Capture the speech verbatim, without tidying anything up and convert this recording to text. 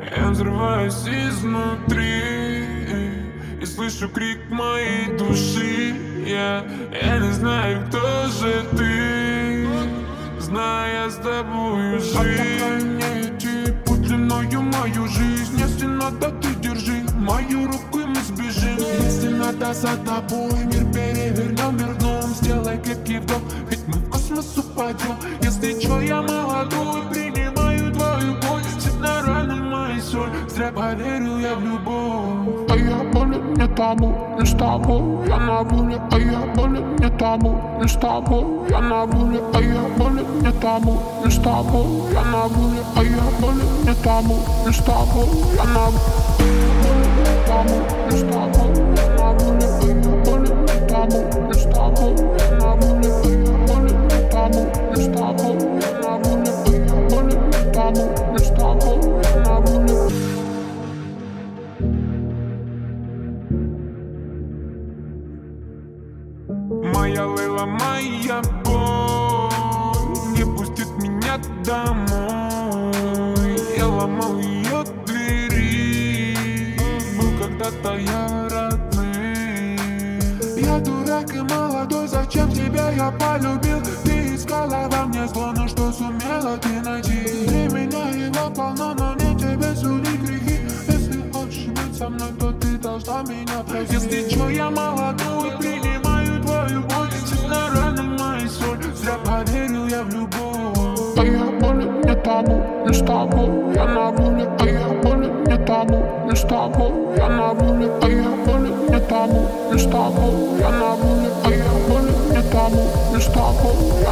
Я взрываюсь изнутри и слышу крик моей души. Я, я не знаю, кто же ты, зная с тобою жизнь. Мне идти путь длиною мою жизнь. Если надо, ты держи мою руку, и мы сбежим. Если надо, за тобой мир перевернем, вернем. Сделай крепкий вдох, ведь мы в космос упадем. Если чё, я молодой, принимаю твою боль. Сидь на раны моей соль, зря поверил я в любовь. А я болен не тому, не с тобой, я на воле. А я болен не тому, не с тобой, я на воле. А я болен не тому, не с тобой, я на воле. А я болен не тому, не с тобой, я на воле. Не тому, не с тобой, я на воле. А я болен не тому, не с тобой, я на воле. А я болен не тому, не с тобой, я на воле. А я болен не тому, не с тобой, я на воле. Моя Лейла, моя боль не пустит меня домой. Я ломал ее двери, был когда-то я родный. Я дурак и молодой, зачем тебя я полюбил? Ты искала во мне зло, но что сумела ты найти? Для меня его полно, но не тебе судить грехи. Если хочешь быть со мной, то ты должна меня простить. Если чё, я молодой, принимаю твою боль. Сидь на раны моей соль, зря поверил я в любовь. А я болен не тому, не с тобой, я на воле. А я болен не тому, не с тобой, я на воле. А я болен не тому, не с тобой, я на воле. А я болен не тому, не с тобой, я